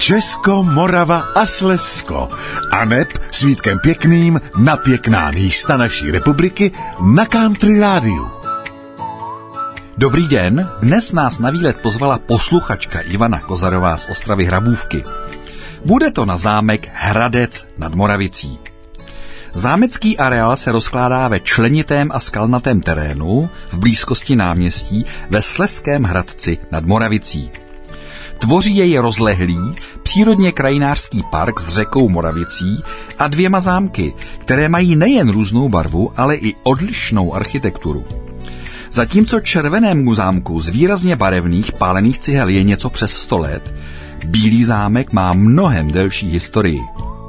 Česko, Morava a Slezsko. Aneb s Vítkem Pěkným na pěkná místa naší republiky na Country Rádiu. Dobrý den, dnes nás na výlet pozvala posluchačka Ivana Kozarová z Ostravy Hrabůvky. Bude to na zámek Hradec nad Moravicí. Zámecký areál se rozkládá ve členitém a skalnatém terénu v blízkosti náměstí ve Slezském Hradci nad Moravicí. Tvoří jej rozlehlý, přírodně krajinářský park s řekou Moravicí a 2 zámky, které mají nejen různou barvu, ale i odlišnou architekturu. Zatímco červenému zámku z výrazně barevných pálených cihel je něco přes 100 let, Bílý zámek má mnohem delší historii.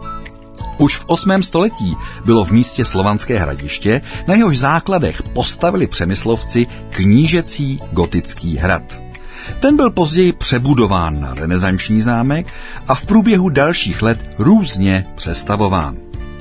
Už v 8. století bylo v místě Slovanské Hradiště, na jehož základech postavili přemyslovci knížecí gotický hrad. Ten byl později přebudován na renesanční zámek a v průběhu dalších let různě přestavován.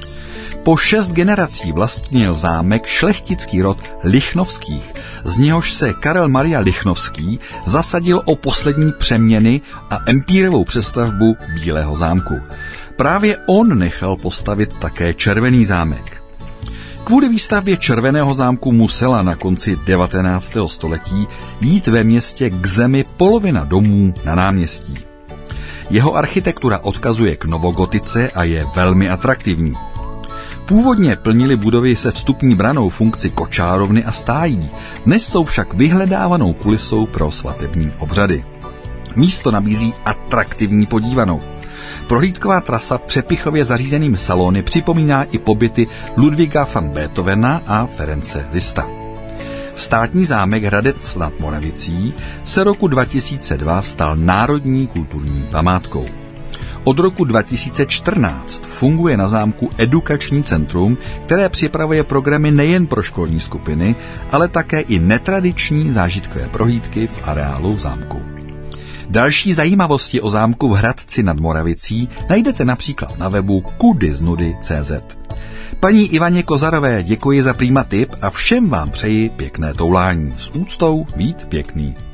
Po 6 generací vlastnil zámek šlechtický rod Lichnovských, z něhož se Karel Maria Lichnovský zasadil o poslední přeměny a empírovou přestavbu Bílého zámku. Právě on nechal postavit také Červený zámek. Kvůli výstavbě Červeného zámku musela na konci 19. století jít ve městě k zemi polovina domů na náměstí. Jeho architektura odkazuje k novogotice a je velmi atraktivní. Původně plnily budovy se vstupní branou funkci kočárovny a stájí, dnes jsou však vyhledávanou kulisou pro svatební obřady. Místo nabízí atraktivní podívanou. Prohlídková trasa přepichově zařízenými salony připomíná i pobyty Ludwiga van Beethovena a Ference Liszta. Státní zámek Hradec nad Moravicí se roku 2002 stal národní kulturní památkou. Od roku 2014 funguje na zámku edukační centrum, které připravuje programy nejen pro školní skupiny, ale také i netradiční zážitkové prohlídky v areálu zámku. Další zajímavosti o zámku v Hradci nad Moravicí najdete například na webu kudyznudy.cz. Paní Ivaně Kozarové děkuji za prima tip a všem vám přeji pěkné toulání. S úctou Vít Pěkný.